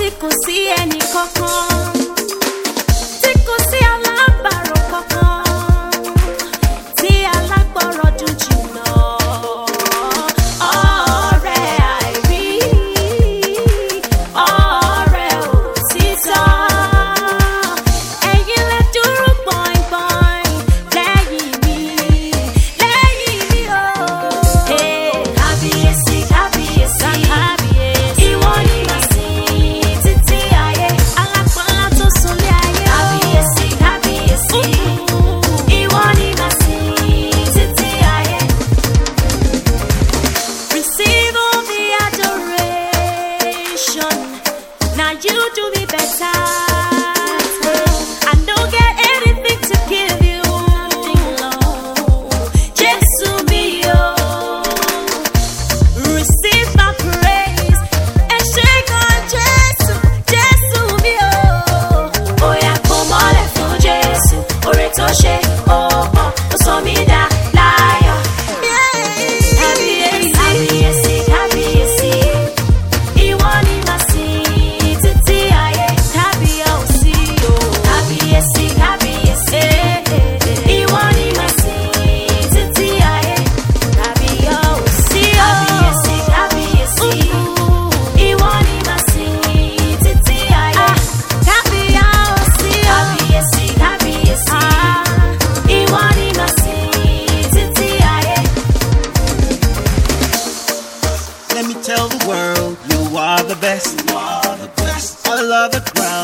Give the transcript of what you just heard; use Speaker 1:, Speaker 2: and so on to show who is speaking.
Speaker 1: kò sí ẹnì kankan, tí kò sí alábàárò kankan, tí alágbọ̀rọ̀ dùn jùlọ. Ọ̀rẹ́ àìrí, ọ̀rẹ́ òtítọ́, ẹ̀yin lẹ dúró gbọ̀ngbọ̀n lẹ́yìn mi o. Kábíyèsí, kábíyèsí, ìwọ ni màá sìn títí ayé. Alápọ̀nlá tó súnlé ayé o. Kábíyèsí, kábíyèsí, ìwọ ni màá sìn títí ayé. Receive all the adoration. Now you do me better. I don't get anything to give you, nothing, Lord. Jesus me, oh. Receive my praise and shake on Jesus, Jesus me, oh. Oh yeah, come on, let for Jesus. Ore to ṣe, oh, ó sọ mí dá láyọ̀. Kábíyèsí, kábíyèsí, kábíyèsí, ìwọ ni màá sìn títí ayé. Kábíyèsí, oh. Kábíyèsí, kábíyèsí, ìwọ ni màá sìn títí ayé. Kábíyèsí, kábíyèsí, kábíyèsí, ìwọ ni màá sìn títí ayé. Kábíyèsí, kábíyèsí, kábíyèsí, ìwọ ni màá sìn títí ayé.
Speaker 2: Let me tell the world you are the best. All of the ground.